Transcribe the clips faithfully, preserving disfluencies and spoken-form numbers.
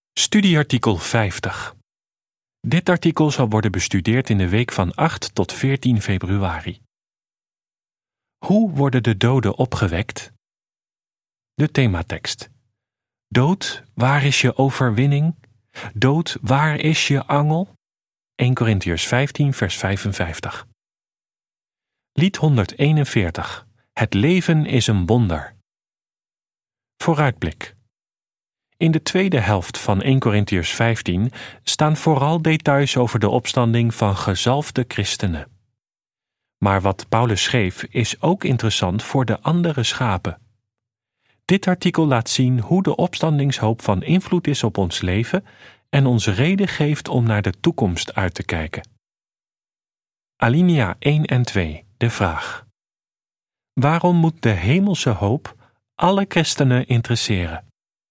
Studieartikel vijftig. Dit artikel zal worden bestudeerd in de week van acht tot veertien februari. Hoe worden de doden opgewekt? De thematekst. Dood, waar is je overwinning? Dood, waar is je angel? eerste Korintiërs vijftien vers vijfenvijftig. Lied honderdeenenveertig. Het leven is een wonder. Vooruitblik. In de tweede helft van eerste Korintiërs vijftien staan vooral details over de opstanding van gezalfde christenen. Maar wat Paulus schreef is ook interessant voor de andere schapen. Dit artikel laat zien hoe de opstandingshoop van invloed is op ons leven en ons reden geeft om naar de toekomst uit te kijken. Alinea één en twee, de vraag. Waarom moet de hemelse hoop alle christenen interesseren?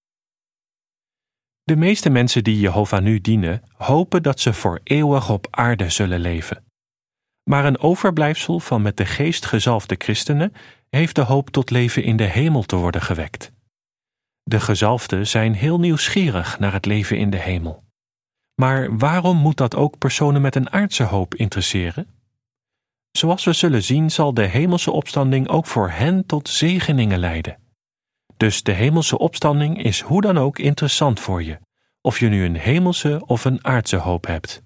De meeste mensen die Jehovah nu dienen, hopen dat ze voor eeuwig op aarde zullen leven. Maar een overblijfsel van met de geest gezalfde christenen heeft de hoop tot leven in de hemel te worden gewekt. De gezalfden zijn heel nieuwsgierig naar het leven in de hemel. Maar waarom moet dat ook personen met een aardse hoop interesseren? Zoals we zullen zien zal de hemelse opstanding ook voor hen tot zegeningen leiden. Dus de hemelse opstanding is hoe dan ook interessant voor je, of je nu een hemelse of een aardse hoop hebt.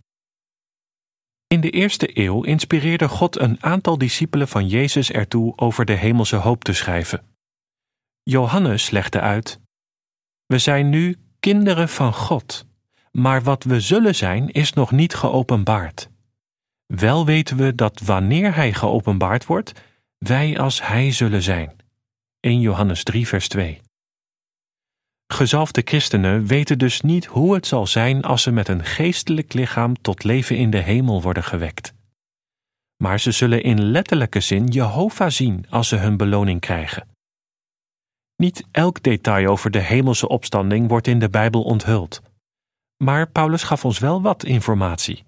In de eerste eeuw inspireerde God een aantal discipelen van Jezus ertoe over de hemelse hoop te schrijven. Johannes legde uit: We zijn nu kinderen van God, maar wat we zullen zijn is nog niet geopenbaard. Wel weten we dat wanneer Hij geopenbaard wordt, wij als Hij zullen zijn. eerste Johannes drie vers twee. Gezalfde christenen weten dus niet hoe het zal zijn als ze met een geestelijk lichaam tot leven in de hemel worden gewekt. Maar ze zullen in letterlijke zin Jehovah zien als ze hun beloning krijgen. Niet elk detail over de hemelse opstanding wordt in de Bijbel onthuld. Maar Paulus gaf ons wel wat informatie.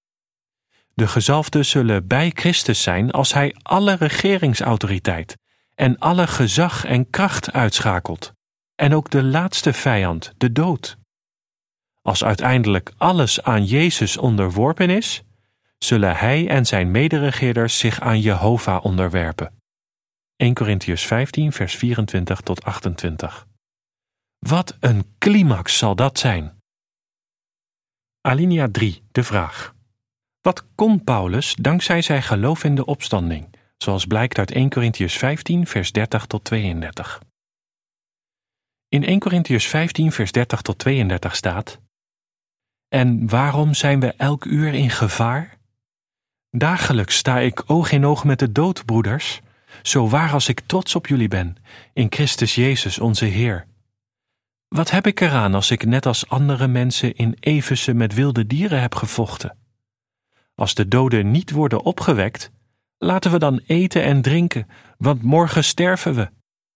De gezalfden zullen bij Christus zijn als Hij alle regeringsautoriteit en alle gezag en kracht uitschakelt, en ook de laatste vijand, de dood. Als uiteindelijk alles aan Jezus onderworpen is, zullen Hij en zijn mederegeerders zich aan Jehovah onderwerpen. eerste Korintiërs vijftien vers vierentwintig tot achtentwintig. Wat een climax zal dat zijn! Alinea drie, de vraag. Wat kon Paulus dankzij zijn geloof in de opstanding, zoals blijkt uit eerste Korintiërs vijftien vers dertig tot tweeëndertig. In eerste Korintiërs vijftien vers dertig tot tweeëndertig staat: En waarom zijn we elk uur in gevaar? Dagelijks sta ik oog in oog met de dood, broeders, zo waar als ik trots op jullie ben, in Christus Jezus onze Heer. Wat heb ik eraan als ik net als andere mensen in Efeze met wilde dieren heb gevochten? Als de doden niet worden opgewekt, laten we dan eten en drinken, want morgen sterven we.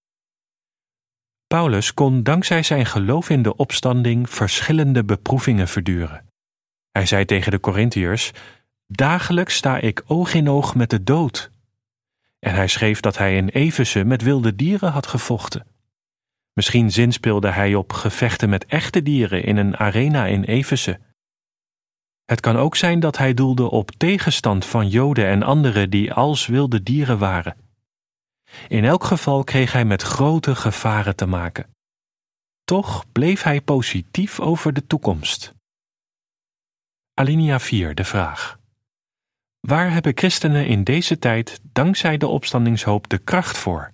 Paulus kon dankzij zijn geloof in de opstanding verschillende beproevingen verduren. Hij zei tegen de Korintiërs: Dagelijks sta ik oog in oog met de dood. En hij schreef dat hij in Efeze met wilde dieren had gevochten. Misschien zinspeelde hij op gevechten met echte dieren in een arena in Efeze. Het kan ook zijn dat hij doelde op tegenstand van Joden en anderen die als wilde dieren waren. In elk geval kreeg hij met grote gevaren te maken. Toch bleef hij positief over de toekomst. Alinea vier, de vraag. Waar hebben christenen in deze tijd dankzij de opstandingshoop de kracht voor?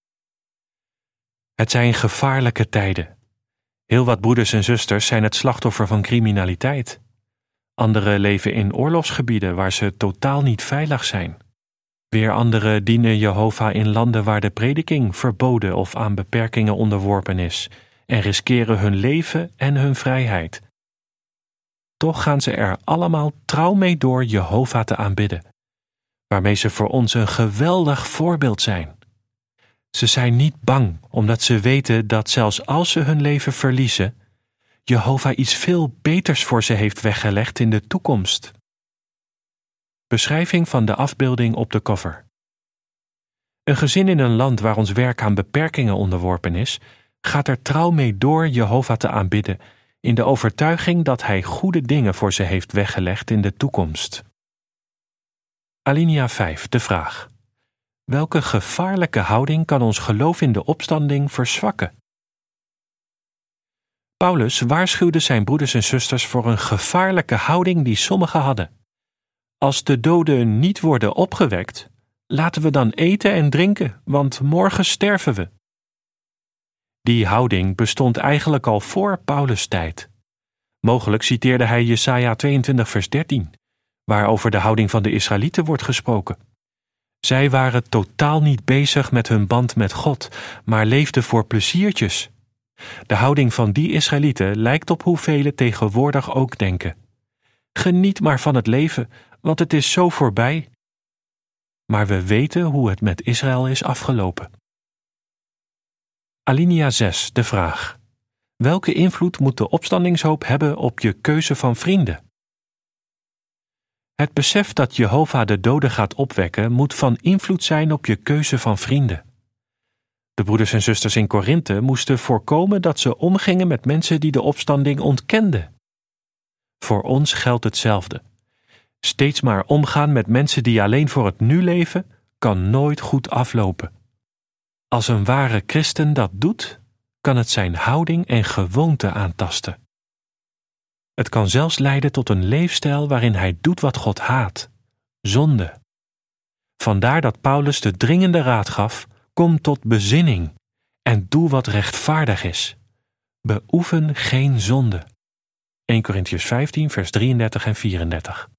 Het zijn gevaarlijke tijden. Heel wat broeders en zusters zijn het slachtoffer van criminaliteit. Anderen leven in oorlogsgebieden waar ze totaal niet veilig zijn. Weer anderen dienen Jehovah in landen waar de prediking verboden of aan beperkingen onderworpen is en riskeren hun leven en hun vrijheid. Toch gaan ze er allemaal trouw mee door Jehovah te aanbidden, waarmee ze voor ons een geweldig voorbeeld zijn. Ze zijn niet bang, omdat ze weten dat zelfs als ze hun leven verliezen, Jehovah iets veel beters voor ze heeft weggelegd in de toekomst. Beschrijving van de afbeelding op de cover. Een gezin in een land waar ons werk aan beperkingen onderworpen is, gaat er trouw mee door Jehovah te aanbidden in de overtuiging dat hij goede dingen voor ze heeft weggelegd in de toekomst. Alinea vijf, de vraag. Welke gevaarlijke houding kan ons geloof in de opstanding verzwakken? Paulus waarschuwde zijn broeders en zusters voor een gevaarlijke houding die sommigen hadden. Als de doden niet worden opgewekt, laten we dan eten en drinken, want morgen sterven we. Die houding bestond eigenlijk al voor Paulus' tijd. Mogelijk citeerde hij Jesaja tweeëntwintig vers dertien, waarover de houding van de Israëlieten wordt gesproken. Zij waren totaal niet bezig met hun band met God, maar leefden voor pleziertjes. De houding van die Israëlieten lijkt op hoe velen tegenwoordig ook denken. Geniet maar van het leven, want het is zo voorbij. Maar we weten hoe het met Israël is afgelopen. Alinea zes, de vraag. Welke invloed moet de opstandingshoop hebben op je keuze van vrienden? Het besef dat Jehovah de doden gaat opwekken moet van invloed zijn op je keuze van vrienden. De broeders en zusters in Korinthe moesten voorkomen dat ze omgingen met mensen die de opstanding ontkenden. Voor ons geldt hetzelfde. Steeds maar omgaan met mensen die alleen voor het nu leven, kan nooit goed aflopen. Als een ware christen dat doet, kan het zijn houding en gewoonte aantasten. Het kan zelfs leiden tot een leefstijl waarin hij doet wat God haat, zonde. Vandaar dat Paulus de dringende raad gaf: kom tot bezinning en doe wat rechtvaardig is. Beoefen geen zonde. Eerste Korintiërs vijftien, vers drieëndertig en vierendertig.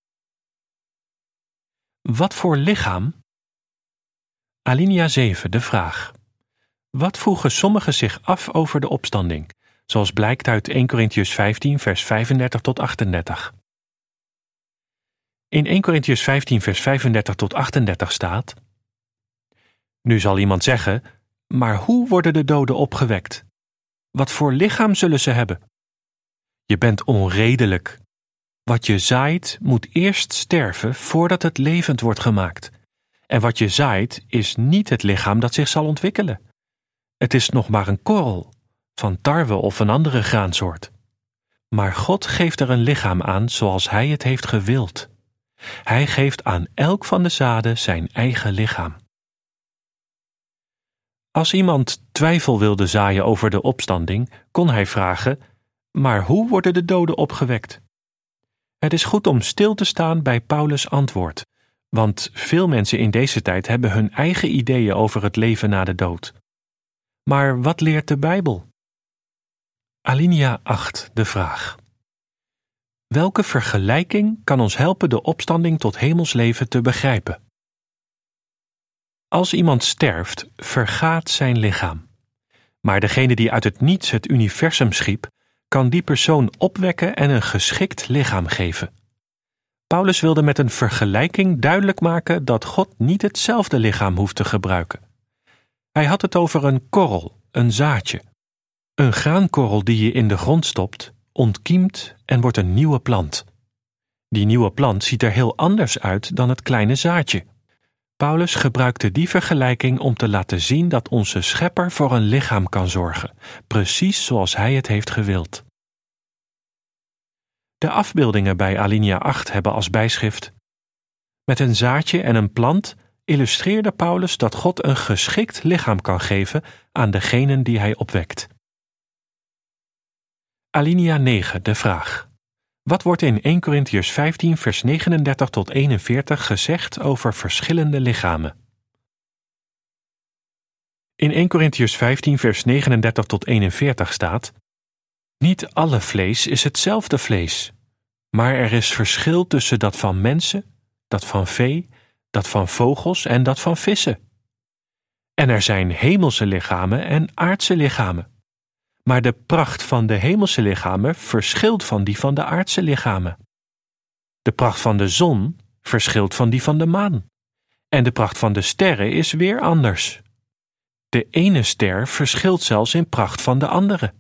Wat voor lichaam? Alinea zeven, de vraag. Wat vroegen sommigen zich af over de opstanding, zoals blijkt uit Eerste Korintiërs vijftien, vers vijfendertig tot achtendertig. In Eerste Korintiërs vijftien, vers vijfendertig tot achtendertig staat: Nu zal iemand zeggen, maar hoe worden de doden opgewekt? Wat voor lichaam zullen ze hebben? Je bent onredelijk. Wat je zaait moet eerst sterven voordat het levend wordt gemaakt. En wat je zaait is niet het lichaam dat zich zal ontwikkelen. Het is nog maar een korrel, van tarwe of een andere graansoort. Maar God geeft er een lichaam aan zoals Hij het heeft gewild. Hij geeft aan elk van de zaden zijn eigen lichaam. Als iemand twijfel wilde zaaien over de opstanding, kon hij vragen: maar hoe worden de doden opgewekt? Het is goed om stil te staan bij Paulus' antwoord, want veel mensen in deze tijd hebben hun eigen ideeën over het leven na de dood. Maar wat leert de Bijbel? Alinea acht, de vraag. Welke vergelijking kan ons helpen de opstanding tot hemels leven te begrijpen? Als iemand sterft, vergaat zijn lichaam. Maar degene die uit het niets het universum schiep, kan die persoon opwekken en een geschikt lichaam geven. Paulus wilde met een vergelijking duidelijk maken dat God niet hetzelfde lichaam hoeft te gebruiken. Hij had het over een korrel, een zaadje. Een graankorrel die je in de grond stopt, ontkiemt en wordt een nieuwe plant. Die nieuwe plant ziet er heel anders uit dan het kleine zaadje. Paulus gebruikte die vergelijking om te laten zien dat onze Schepper voor een lichaam kan zorgen, precies zoals Hij het heeft gewild. De afbeeldingen bij Alinea acht hebben als bijschrift: met een zaadje en een plant illustreerde Paulus dat God een geschikt lichaam kan geven aan degenen die Hij opwekt. Alinea negen, de vraag. Wat wordt in Eerste Korintiërs vijftien, vers negenendertig tot eenenveertig gezegd over verschillende lichamen? In Eerste Korintiërs vijftien, vers negenendertig tot eenenveertig staat: niet alle vlees is hetzelfde vlees, maar er is verschil tussen dat van mensen, dat van vee, dat van vogels en dat van vissen. En er zijn hemelse lichamen en aardse lichamen. Maar de pracht van de hemelse lichamen verschilt van die van de aardse lichamen. De pracht van de zon verschilt van die van de maan. En de pracht van de sterren is weer anders. De ene ster verschilt zelfs in pracht van de andere.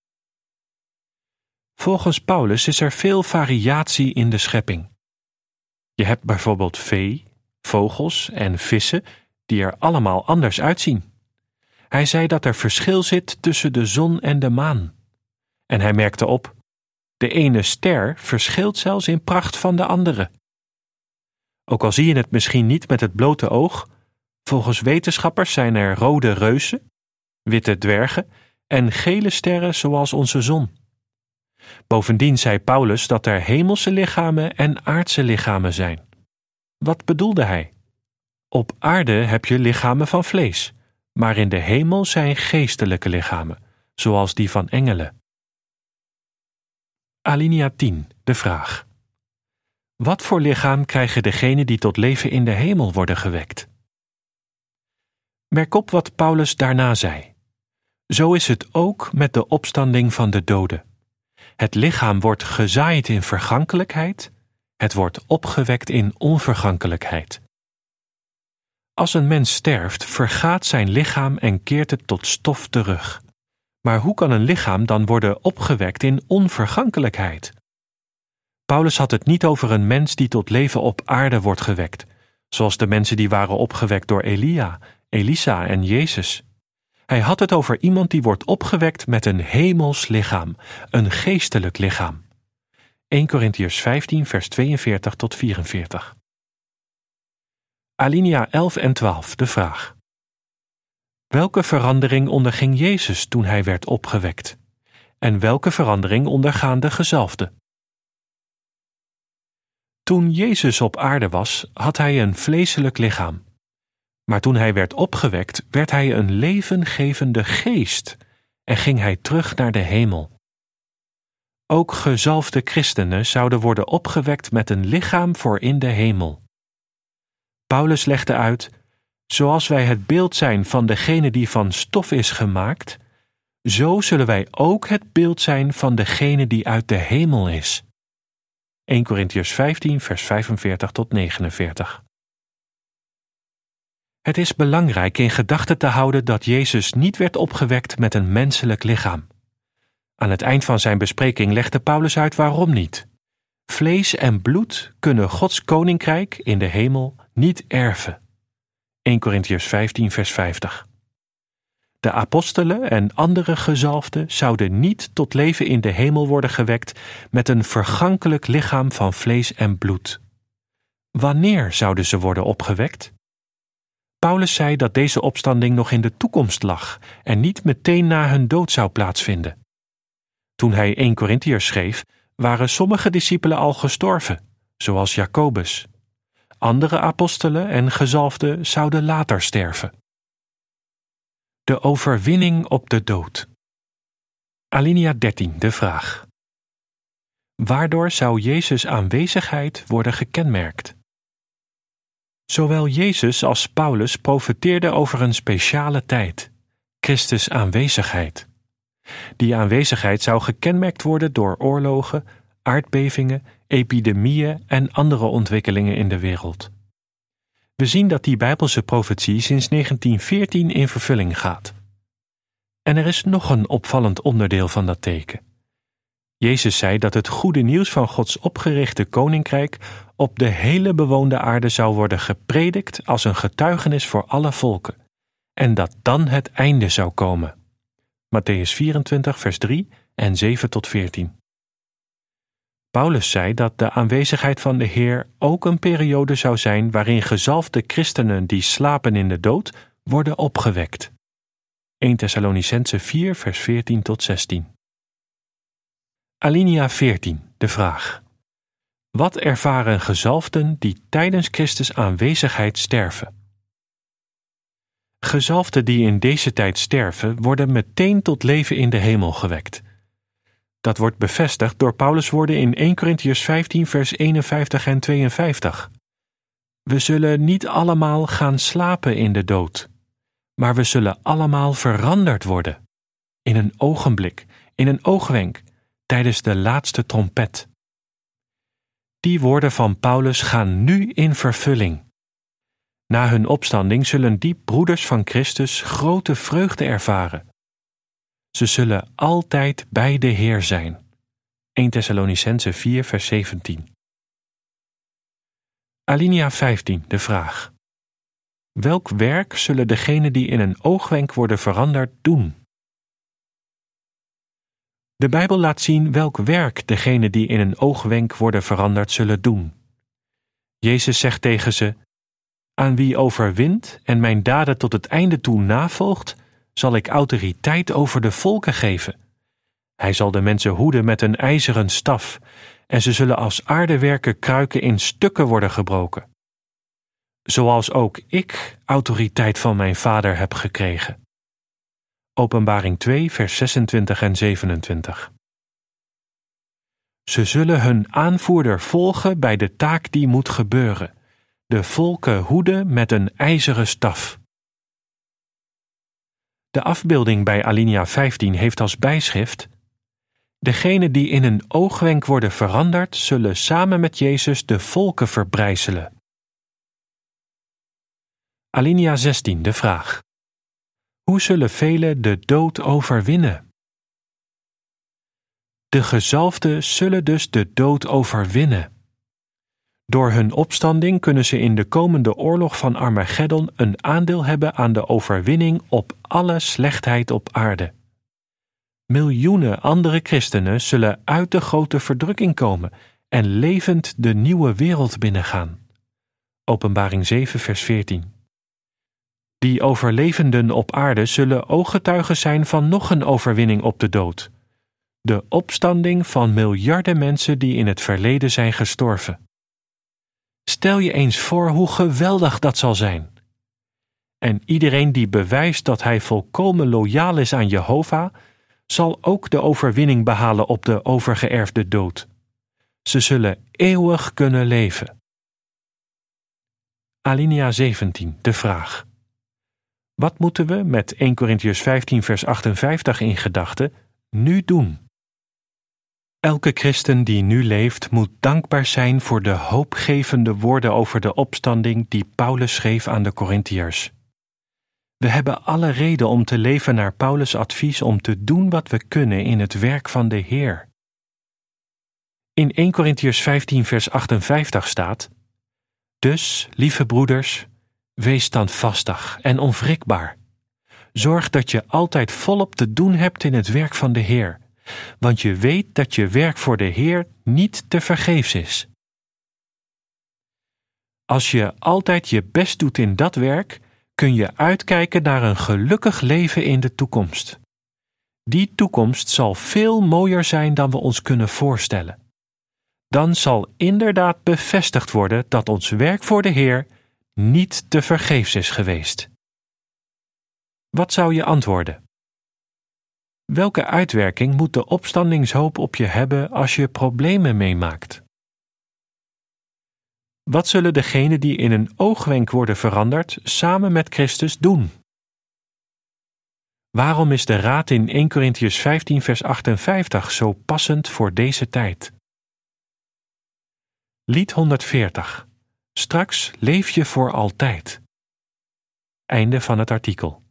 Volgens Paulus is er veel variatie in de schepping. Je hebt bijvoorbeeld vee, vogels en vissen die er allemaal anders uitzien. Hij zei dat er verschil zit tussen de zon en de maan. En hij merkte op: De ene ster verschilt zelfs in pracht van de andere. Ook al zie je het misschien niet met het blote oog, volgens wetenschappers zijn er rode reuzen, witte dwergen en gele sterren zoals onze zon. Bovendien zei Paulus dat er hemelse lichamen en aardse lichamen zijn. Wat bedoelde hij? Op aarde heb je lichamen van vlees, maar in de hemel zijn geestelijke lichamen, zoals die van engelen. Alinea tien, de vraag. Wat voor lichaam krijgen degenen die tot leven in de hemel worden gewekt? Merk op wat Paulus daarna zei. Zo is het ook met de opstanding van de doden. Het lichaam wordt gezaaid in vergankelijkheid, het wordt opgewekt in onvergankelijkheid. Als een mens sterft, vergaat zijn lichaam en keert het tot stof terug. Maar hoe kan een lichaam dan worden opgewekt in onvergankelijkheid? Paulus had het niet over een mens die tot leven op aarde wordt gewekt, zoals de mensen die waren opgewekt door Elia, Elisa en Jezus. Hij had het over iemand die wordt opgewekt met een hemels lichaam, een geestelijk lichaam. Eerste Korintiërs vijftien, vers tweeënveertig tot vierenveertig. Alinea elf en twaalf, de vraag. Welke verandering onderging Jezus toen hij werd opgewekt? En welke verandering ondergaan de gezalfden? Toen Jezus op aarde was, had hij een vleeselijk lichaam. Maar toen hij werd opgewekt, werd hij een levengevende geest en ging hij terug naar de hemel. Ook gezalfde christenen zouden worden opgewekt met een lichaam voor in de hemel. Paulus legde uit, zoals wij het beeld zijn van degene die van stof is gemaakt, zo zullen wij ook het beeld zijn van degene die uit de hemel is. Eerste Korintiërs vijftien, vers vijfenveertig tot negenenveertig. Het is belangrijk in gedachten te houden dat Jezus niet werd opgewekt met een menselijk lichaam. Aan het eind van zijn bespreking legde Paulus uit waarom niet. Vlees en bloed kunnen Gods koninkrijk in de hemel niet erven. Eerste Korintiërs vijftien, vers vijftig. De apostelen en andere gezalfden zouden niet tot leven in de hemel worden gewekt met een vergankelijk lichaam van vlees en bloed. Wanneer zouden ze worden opgewekt? Paulus zei dat deze opstanding nog in de toekomst lag en niet meteen na hun dood zou plaatsvinden. Toen hij Eerste Korintiërs schreef, waren sommige discipelen al gestorven, zoals Jacobus. Andere apostelen en gezalfden zouden later sterven. De overwinning op de dood. Alinea dertien, de vraag. Waardoor zou Jezus' aanwezigheid worden gekenmerkt? Zowel Jezus als Paulus profeteerden over een speciale tijd, Christus' aanwezigheid. Die aanwezigheid zou gekenmerkt worden door oorlogen, aardbevingen, epidemieën en andere ontwikkelingen in de wereld. We zien dat die Bijbelse profetie sinds negentien veertien in vervulling gaat. En er is nog een opvallend onderdeel van dat teken. Jezus zei dat het goede nieuws van Gods opgerichte koninkrijk op de hele bewoonde aarde zou worden gepredikt als een getuigenis voor alle volken, en dat dan het einde zou komen. Mattheüs vierentwintig, vers drie en zeven tot veertien. Paulus zei dat de aanwezigheid van de Heer ook een periode zou zijn waarin gezalfde christenen die slapen in de dood worden opgewekt. Eerste Thessalonicenzen vier, vers veertien tot zestien. Alinea veertien, de vraag. Wat ervaren gezalfden die tijdens Christus' aanwezigheid sterven? Gezalfden die in deze tijd sterven, worden meteen tot leven in de hemel gewekt. Dat wordt bevestigd door Paulus' woorden in Eerste Korintiërs vijftien, vers eenenvijftig en tweeënvijftig. We zullen niet allemaal gaan slapen in de dood, maar we zullen allemaal veranderd worden. In een ogenblik, in een oogwenk, tijdens de laatste trompet. Die woorden van Paulus gaan nu in vervulling. Na hun opstanding zullen die broeders van Christus grote vreugde ervaren. Ze zullen altijd bij de Heer zijn. Eerste Thessalonicenzen vier, vers zeventien. Alinea vijftien, de vraag. Welk werk zullen degenen die in een oogwenk worden veranderd doen? De Bijbel laat zien welk werk degenen die in een oogwenk worden veranderd zullen doen. Jezus zegt tegen ze: aan wie overwint en mijn daden tot het einde toe navolgt, zal ik autoriteit over de volken geven. Hij zal de mensen hoeden met een ijzeren staf, en ze zullen als aardewerken kruiken in stukken worden gebroken. Zoals ook ik autoriteit van mijn Vader heb gekregen. Openbaring twee, vers zesentwintig en zevenentwintig. Ze zullen hun aanvoerder volgen bij de taak die moet gebeuren. De volken hoeden met een ijzeren staf. De afbeelding bij alinea vijftien heeft als bijschrift: degenen die in een oogwenk worden veranderd, zullen samen met Jezus de volken verbrijzelen. Alinea zestien, de vraag: hoe zullen velen de dood overwinnen? De gezalfden zullen dus de dood overwinnen. Door hun opstanding kunnen ze in de komende oorlog van Armageddon een aandeel hebben aan de overwinning op alle slechtheid op aarde. Miljoenen andere christenen zullen uit de grote verdrukking komen en levend de nieuwe wereld binnengaan. Openbaring zeven, vers veertien. Die overlevenden op aarde zullen ooggetuigen zijn van nog een overwinning op de dood. De opstanding van miljarden mensen die in het verleden zijn gestorven. Stel je eens voor hoe geweldig dat zal zijn. En iedereen die bewijst dat hij volkomen loyaal is aan Jehovah, zal ook de overwinning behalen op de overgeërfde dood. Ze zullen eeuwig kunnen leven. Alinea zeventien, de vraag: wat moeten we met Eerste Korintiërs vijftien vers achtenvijftig in gedachten nu doen? Elke christen die nu leeft moet dankbaar zijn voor de hoopgevende woorden over de opstanding die Paulus schreef aan de Korintiërs. We hebben alle reden om te leven naar Paulus' advies om te doen wat we kunnen in het werk van de Heer. In Eerste Korintiërs vijftien vers achtenvijftig staat: dus, lieve broeders, wees standvastig en onwrikbaar. Zorg dat je altijd volop te doen hebt in het werk van de Heer, want je weet dat je werk voor de Heer niet te vergeefs is. Als je altijd je best doet in dat werk, kun je uitkijken naar een gelukkig leven in de toekomst. Die toekomst zal veel mooier zijn dan we ons kunnen voorstellen. Dan zal inderdaad bevestigd worden dat ons werk voor de Heer niet te vergeefs is geweest. Wat zou je antwoorden? Welke uitwerking moet de opstandingshoop op je hebben als je problemen meemaakt? Wat zullen degenen die in een oogwenk worden veranderd samen met Christus doen? Waarom is de raad in Eerste Korintiërs vijftien vers achtenvijftig zo passend voor deze tijd? Lied honderdveertig. Straks leef je voor altijd. Einde van het artikel.